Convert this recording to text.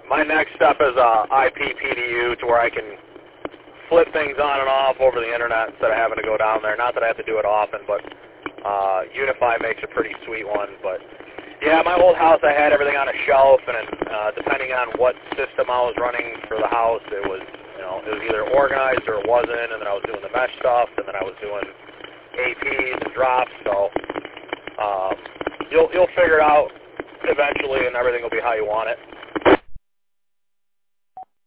My next step is IPPDU, to where I can flip things on and off over the internet instead of having to go down there. Not that I have to do it often, but Unify makes a pretty sweet one. But yeah, my old house, I had everything on a shelf, and depending on what system I was running for the house, it was it was either organized or it wasn't. And then I was doing the mesh stuff, and then I was doing APs and drops. So you'll figure it out eventually, and everything will be how you want it.